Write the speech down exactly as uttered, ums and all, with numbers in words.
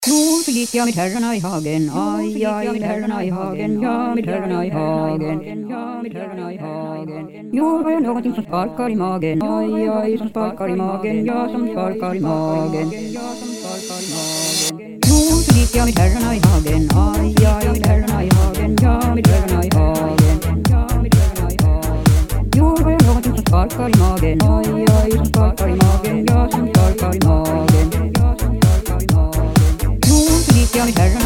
Jo, så gick jag med herrarna i hagen, aj, aj, med herrarna i hagen, ja, med herrarna i hagen, ja, med herrarna i hagen. Jo, var jag någonting som sparkar i magen, aj, aj, som sparkar i magen, ja, som sparkar i magen, ja, som sparkar i magen. Jo, så gick jag med herrarna i hagen, aj, aj, med herrarna i hagen, ja, med herrarna i hagen, ja, med herrarna i hagen. Jo, var jag någonting som sparkar i magen, aj, aj, som sparkar i magen, ja, som sparkar i magen, ja, som sparkar i magen. Jag med herrarna